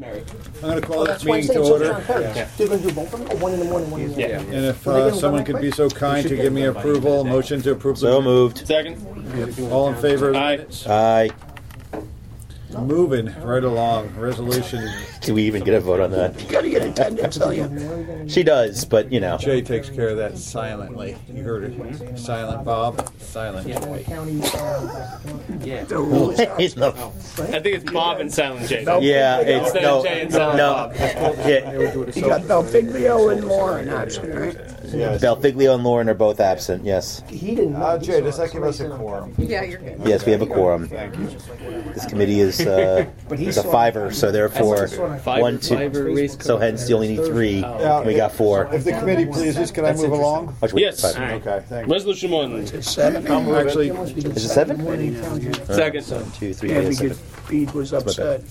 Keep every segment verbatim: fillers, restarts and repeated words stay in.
Mary. I'm going to call Oh, this that's why I'm meeting to saying order. John Kerry. Yeah. They're going to do both of them, or one in the morning, one in the Yeah. afternoon? And if Are they uh, gonna go someone that could quick? be so kind to give me approval, motion to approve. the So minutes. moved. Second. All in favor of the Aye. minutes? Aye. Moving right along. Resolution. Do we even get a vote on that? You gotta get attendance, don't you? She does, but you know. Jay takes care of that silently. You heard it. Silent Bob, silent Jay. County, uh, Yeah. The rules are. He's no- I think it's Bob and Silent J. yeah, it's Instead no, of Jay and Silent no. Bob. Yeah, You got Belfiglio and Lauren absent, right? Belfiglio and Lauren are both absent. Yes, he didn't know. Uh, He Jay, saw does that it. give us a quorum? Yeah, you're good. yes, we have a quorum. Thank you. This committee is uh, But he is a saw- fiver, so therefore Fiverr- one, two. Fiverr race So hence you only need three. Yeah. We got four. If the committee pleases, can I move along? Watch, wait, Yes. five. Okay, thanks. Resolution one. It's seven. Actually, Is it seven? Second. One, two, three, Yeah, eight, because seven. Bede was upset.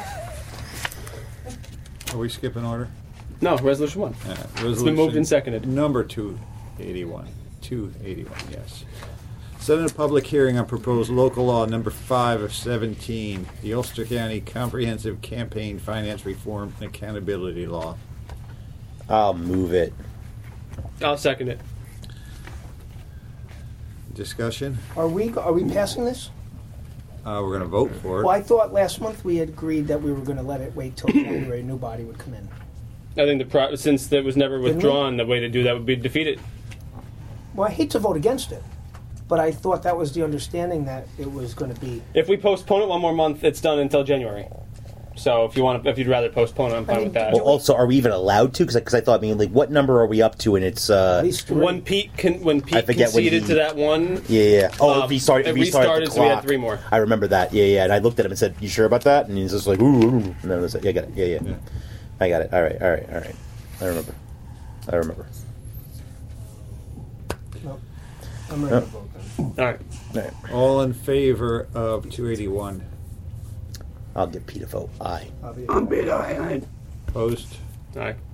are we skipping order? No, resolution one. Uh, It's been moved and resolution seconded. Number two eighty-one. two eighty-one, yes. Setting a public hearing on proposed local law number five of seventeen, the Ulster County Comprehensive Campaign Finance Reform and Accountability Law. I'll move it. I'll second it. Discussion? Are we, are we passing this? Uh, we're going to vote for Well, it. I thought last month we had agreed that we were going to let it wait till January, a new body would come in. I think the pro- since it was never we? withdrawn, the way to do that would be to defeat it. Well, I hate to vote against it, but I thought that was the understanding that it was going to be. If we postpone it one more month, it's done until January. So if you want, to, if you'd rather postpone it, I'm fine I mean, with that. Well, also, are we even allowed to? Because I thought, I mean, like, what number are we up to? And it's uh, At least three. When Pete con- when Pete I forget when conceded he- to that one, yeah, yeah. Oh, Um, it restarted. it It restarted, restarted, the so we had clock. three more. I remember that. Yeah, yeah. And I looked at him and said, "You sure about that?" And he's just like, "Ooh," ooh. And then I was like, "Yeah, I got it. Yeah, yeah, Yeah. I got it. All right, all right, all right. I remember. I remember." No, I'm ready to vote then. all right. All right. All in favor of two eighty-one? I'll give Pete a vote. Aye. I'll be- I'm bid, I, Opposed? All right.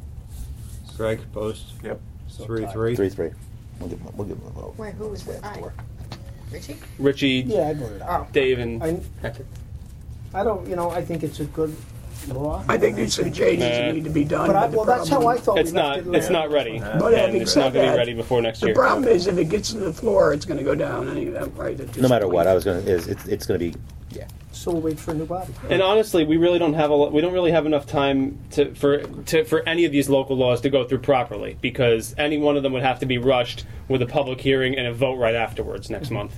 Greg, opposed? Yep. So Three, tied. three? Three, three. We'll give him. We'll give him a vote. Wait, who was with? Aye. Richie? Richie, Yeah, I voted out. Dave, and I, Hector. I don't, you know, I think it's a good law. I think these some changes Uh, need to be done. But I, the well, that's how problem- I thought It's we left not. it It's last- not ready, But having and it's not said going to be that, ready before next The year. problem is if it gets to the floor, it's gonna go down anyway, right? at this No matter what, point. I was gonna. Is it's it's gonna be. Yeah. So we'll wait for a new body. And honestly, we really don't have a lo- we don't really have enough time to for to for any of these local laws to go through properly, because any one of them would have to be rushed with a public hearing and a vote right afterwards next month.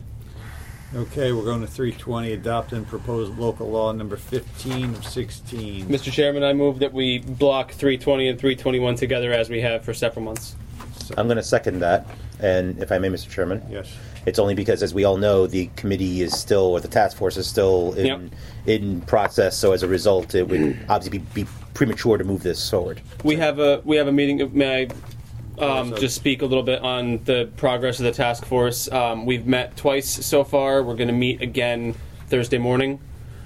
Okay, we're going to three twenty, adopting proposed local law number fifteen of sixteen. Mister Chairman, I move that we block three twenty and three twenty-one together as we have for several months. I'm going to second that, and if I may, Mister Chairman. Yes. It's only because, as we all know, the committee is still, or the task force is still in Yep. in process. So as a result, it would obviously be, be premature to move this forward. We have a we have a meeting. May I um, Yes, just speak a little bit on the progress of the task force? Um, we've met twice so far. We're going to meet again Thursday morning.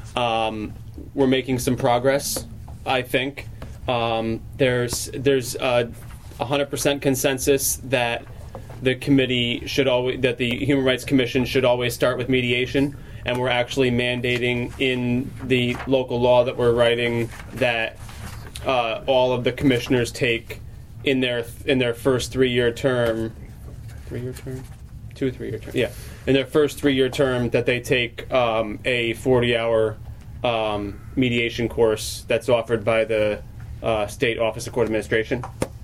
Um, we're making some progress, I think. Um, there's there's a hundred percent consensus that the committee should always that the Human Rights Commission should always start with mediation, and we're actually mandating in the local law that we're writing that uh, all of the commissioners take in their in their first three-year term, three-year term, two three-year term, yeah, in their first three-year term that they take um, a forty-hour um, mediation course that's offered by the uh, State Office of Court Administration.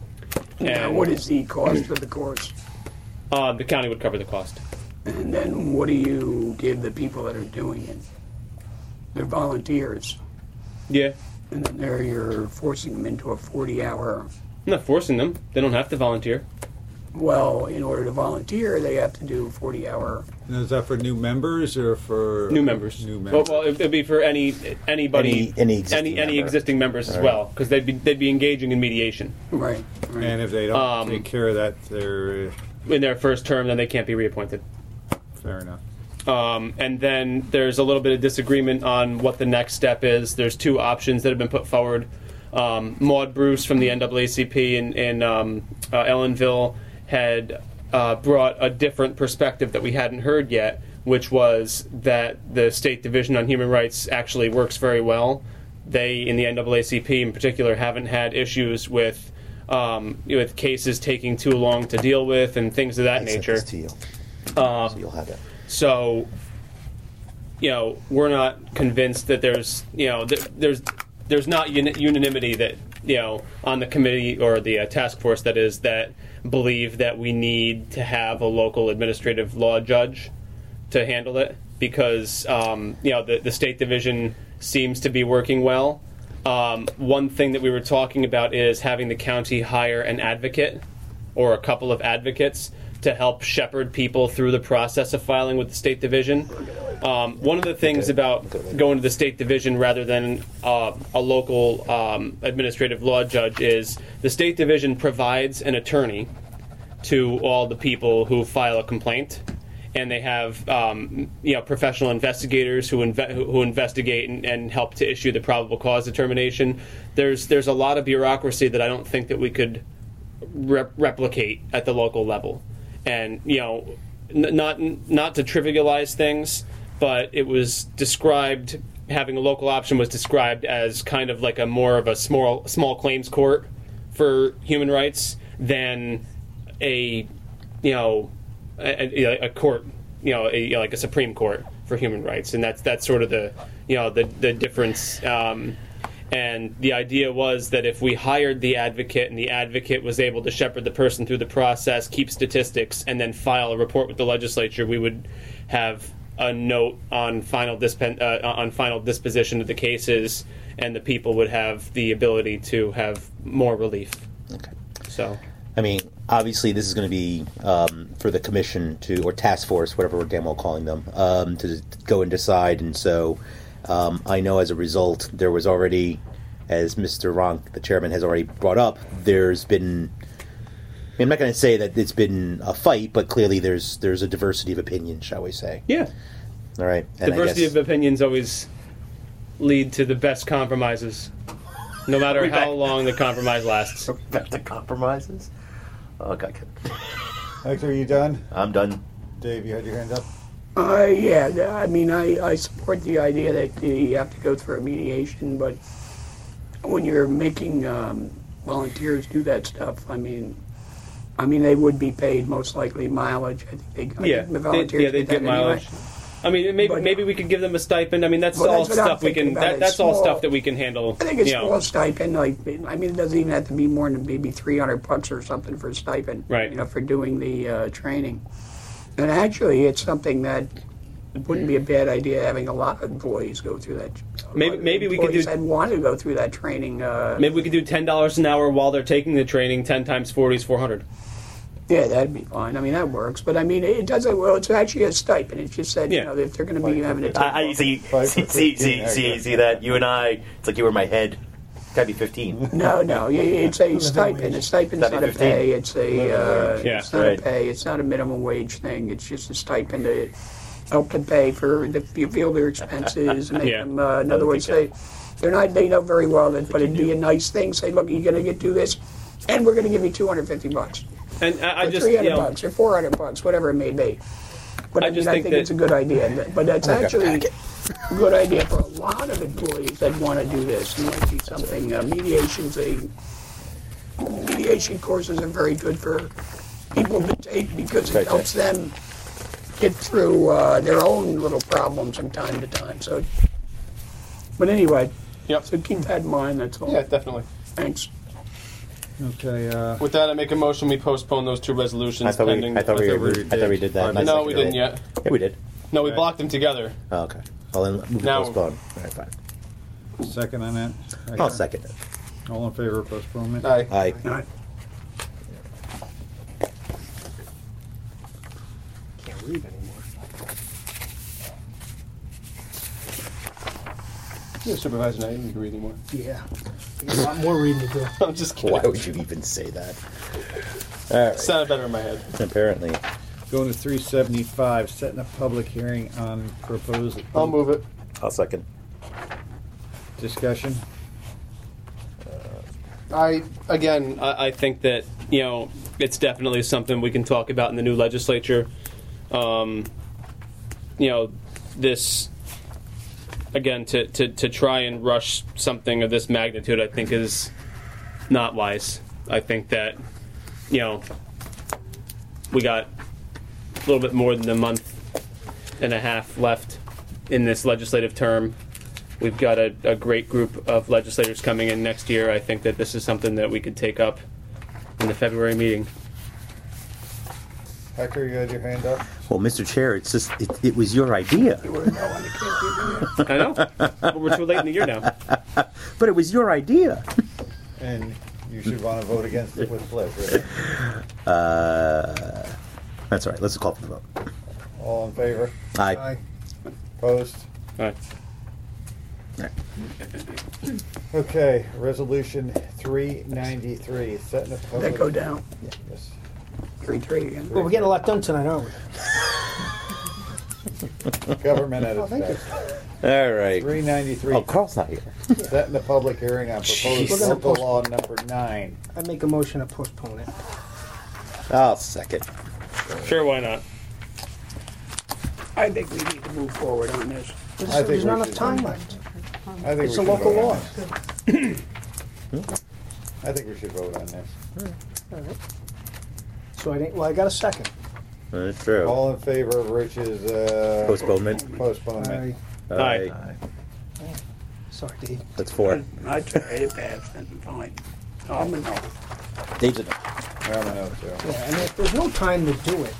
Now, And what is the cost of the course? uh, the county would cover the cost. And then what do you give the people that are doing it? They're volunteers, Yeah, and then they're, you're forcing them into a forty-hour. I'm not forcing them. They don't have to volunteer. Well, in order to volunteer, they have to do forty-hour. And is that for new members or for New members. New Well, members. well, it- it'd be for any anybody, Any- any existing any, any member. existing members as Right. well, because they'd be they'd be engaging in mediation Right. right. And if they don't Um, take care of that, they're in their first term. Then they can't be reappointed. uh, fair enough. Um, and then there's a little bit of disagreement on what the next step is. There's two options that have been put forward. Um, Maud Bruce from the N double A C P in, in um, uh, Ellenville had uh, brought a different perspective that we hadn't heard yet, which was that the State Division on Human Rights actually works very well, they in the N double A C P in particular haven't had issues with um, with cases taking too long to deal with and things of that I sent nature. this to you. Um, So you'll have that. So, you know, we're not convinced that there's, you know, th- there's there's not uni- unanimity that, you know, on the committee or the uh, task force that is that believe that we need to have a local administrative law judge to handle it because, um, you know, the, the state division seems to be working well. Um, one thing that we were talking about is having the county hire an advocate or a couple of advocates to help shepherd people through the process of filing with the state division. Um, one of the things about going to the state division rather than uh, a local um, administrative law judge is the state division provides an attorney to all the people who file a complaint, and they have um, you know professional investigators who inve- who investigate and, and help to issue the probable cause determination. There's there's a lot of bureaucracy that I don't think that we could rep- replicate at the local level. And you know, n- not not to trivialize things, but it was described having a local option was described as kind of like a more of a small small claims court for human rights than a you know a, a, a court you know a, like a Supreme Court for human rights, and that's that's sort of the you know the the difference. Um, And the idea was that if we hired the advocate and the advocate was able to shepherd the person through the process, keep statistics, and then file a report with the legislature, we would have a note on final disp- uh, on final disposition of the cases, and the people would have the ability to have more relief. Okay. So, I mean, obviously, this is going to be um, for the commission to, or task force, whatever we're damn well calling them, um, to go and decide. And so, um, I know as a result, there was already, as Mister Ronk, the chairman, has already brought up, there's been. I mean, I'm not going to say that it's been a fight, but clearly there's there's a diversity of opinion, shall we say? yeah, All right. And I diversity guess, of opinions always lead to the best compromises, no matter We how back- long the compromise lasts. Back to compromises. Oh, God. Hector, are you done? I'm done. Dave, you had your hand up? Uh, yeah, I mean, I, I support the idea that you have to go through a mediation, but when you're making um, volunteers do that stuff, I mean, I mean, they would be paid most likely mileage. I think they, I Yeah, think the they, volunteers yeah, they get get that anyway. mileage. I mean, maybe But, maybe we could give them a stipend. I mean, that's Well, all that's what I'm stuff we thinking can. about. That, It's that's all small. stuff that we can handle. I think it's you know. small stipend. Like, I mean, it doesn't even have to be more than maybe three hundred bucks or something for a stipend. Right. You know, for doing the uh, training. And actually, it's something that it wouldn't be a bad idea having a lot of employees go through that. a Maybe- lot of maybe we could employees do- that want to go through that training. Uh, Maybe we could do ten dollars an hour while they're taking the training. Ten times forty is four hundred. Yeah, that'd be fine. I mean, that works. But I mean, it doesn't. Well, it's actually a stipend. It's just that Yeah. you know if they're going to be having to take. I, I see, Five see, for see, fifteen, see, see, okay. see that? You and I, it's like you were my head. Gotta be fifteen. No, no, yeah, it's a stipend. A stipend's That'd not be a fifteen. pay. It's a. Uh, Yeah, it's not right. a pay. It's not a minimum wage thing. It's just a stipend to help them pay for the you feel their expenses. And make Yeah. them. Uh, in other words, they they're not. They know very well that, but it'd be a nice thing. Say, look, you're going to get do this, and we're going to give you two hundred fifty bucks. And I, I Or just three you hundred know, bucks or four hundred bucks, whatever it may be. But I, I mean, just I think think that- it's a good idea. But that's actually a good idea for a lot of employees that want to do this. It might be something. Uh, mediation's a mediation courses are very good for people to take because it helps them get through uh, their own little problems from time to time. So, but anyway, Yep. so keep that in mind. That's all. yeah, definitely. Thanks. Okay, uh, With that, I make a motion. We postpone those two resolutions I thought we, pending. I thought we, I thought we were, already I thought we did. did that. Five Nice no, that we you didn't did. yet. Yeah, we did. No, we Okay. blocked them together. Oh, okay. Well, then move to Now- postpone. All right, fine. second on that? I'll Hector? second it. All in favor of postponement? Aye. Aye. All right. Can't read anymore. You're a supervisor now. You don't need to read anymore. Yeah. There's a lot more reading to do. I'm just kidding. Why would you even say that? All right. Sounded better in my head. Apparently. Going to three seventy-five, setting a public hearing on proposed I'll move it. I'll second. discussion. I again, I, I think that you know it's definitely something we can talk about in the new legislature. Um, you know, this again, to, to, to try and rush something of this magnitude, I think is not wise. I think that, you know, we got a little bit more than a month and a half left in this legislative term. We've got a, a great group of legislators coming in next year. I think that this is something that we could take up in the February meeting. Hector, you had your hand up? Well, Mister Chair, it's just it, it was your idea, You were no on the can't I know, but we're too late in the year now. but it was your idea. And you should want to vote against it with pleasure. Uh, that's all right. Let's call for the vote. All in favor? Aye. Opposed? All right. All right. Okay, resolution three ninety-three, setting a public... That go down. Yes. Three, three again. Well, we're getting a lot done tonight, aren't we? Government at Oh, its thank you. best. All right. three ninety-three, Oh, Carl's not here. setting the public hearing on proposed We're gonna local post- law number nine. I make a motion to postpone it. I'll second. Sure, why not? I think we need to move forward on this. There's, I think there's we not enough should- time left. I think It's we a should local vote on law. this. I think we should vote on this. So I didn't. Well, I got a second. That's true. All in favor of Rich's uh, Postponement. postponement? I, Aye. sorry, Dave. That's four. I tried it passed, then fine. I'm a no. Dave's a no. I'm a no, too. Yeah, I mean, if there's no time to do it.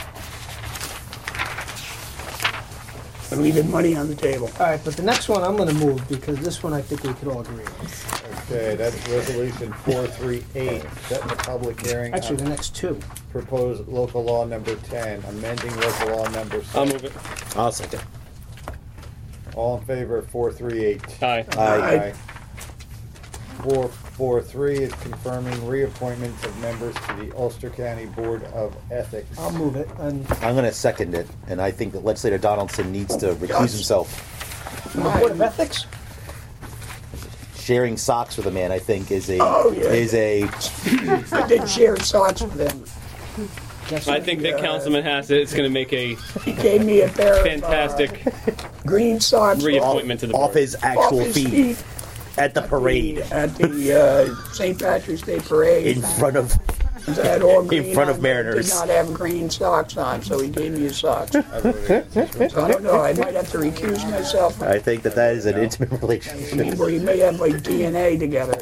We're leaving money on the table. All right, but the next one I'm going to move because this one I think we could all agree on. Okay, that's resolution four three eight, setting the public hearing Actually, the on next two. proposed local law number ten, amending local law number I'll six. move it. I'll second. All in favor of four three eight? Aye. Aye. four four three is confirming reappointments of members to the Ulster County Board of Ethics. I'll move it. And I'm going to second it, and I think that Legislator Donaldson needs to recuse himself. the Board of Ethics? Sharing socks with a man, I think, is a Oh, yeah. is a I did share socks with him. Guess I what? think that Councilman Hassett is going to make a He gave me a pair fantastic of uh, green socks reappointment to the off board. his actual off his feet, feet at the parade at the uh, Saint Patrick's Day parade. in front of. I had all green in front of on, Mariners. Did not have green socks on, so he gave me his socks. I voted against this one. So I don't know. I might have to recuse myself. I think that that is an intimate relationship. We may have like D N A together.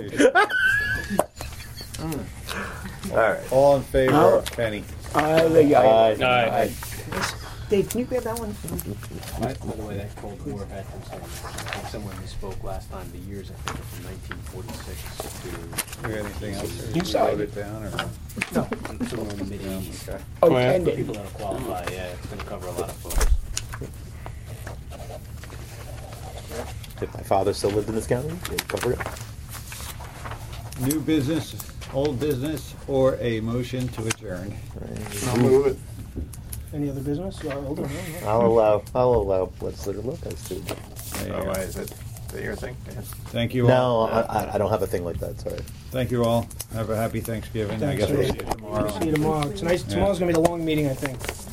All right. All in favor No. of Kenny? I think I. Aye. Aye. Dave, can you grab that one? By the way, that Cold War veterans thing, I think someone misspoke last time, the years, I think, are from nineteen forty-six You got anything else? Or You signed wrote it. it down, or? to somewhere in the mid-eighties. Okay. Oh, Oh, yeah. Ken did. People that'll qualify, yeah, it's gonna cover a lot of folks. If my father still lived in this county, they'd cover it. New business, old business, or a motion to adjourn? I'll move it. Any other business? Uh, hold on, hold on. I'll allow. I'll allow Legislator Lopez to. There you Oh, go. why is it that your thing? Dan? Thank you No, all. I, I- I don't have a thing like that. Sorry. Thank you all. Have a happy Thanksgiving. I Thanks, guess we'll Dave. see you tomorrow. See you tomorrow. Tonight's, tomorrow's going to be the long meeting, I think.